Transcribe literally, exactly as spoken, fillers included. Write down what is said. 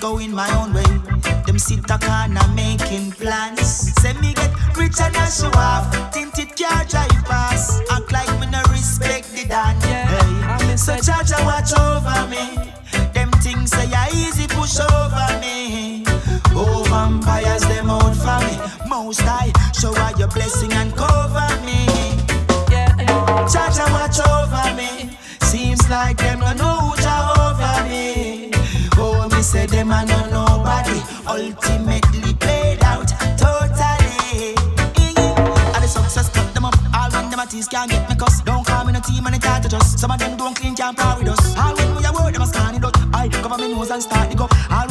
going my own way. Them sit a corner making plans. Say me get rich and I show off. Tinted car drive past. Act like me no respect the dan. Hey. So Jaja watch over me. Them things say ya easy push over me. Oh vampires them out for me. Most high shower your blessing and cover me. Jaja watch over me. Seems like them no know who Jehovah me. Oh me say them a no nobody. Ultimately played out totally. And the success cut them up. All when them a tease can't get me cuss. Don't call me no team and it can't touch us. Some of them don't clean can't par with us. All when we a word them a scan it out. I cover me nose and start the go. All